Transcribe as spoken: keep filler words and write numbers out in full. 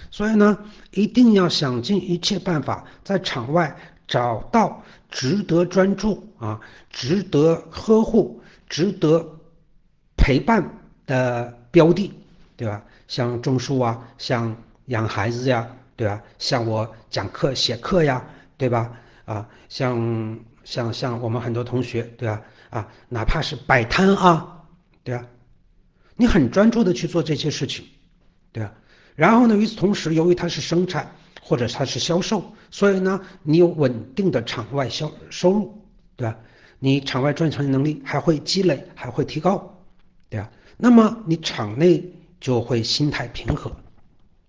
所以呢，一定要想尽一切办法在场外找到值得专注啊、值得呵护、值得陪伴的标的，对吧？像种树啊，像养孩子呀，对吧？像我讲课写课呀，对吧？啊，像像像我们很多同学，对吧？啊，哪怕是摆摊啊，对吧？你很专注的去做这些事情，对吧？然后呢，与此同时，由于它是生产或者它是销售，所以呢，你有稳定的场外销收入，对吧？你场外赚钱能力还会积累，还会提高，对吧？那么你场内就会心态平和，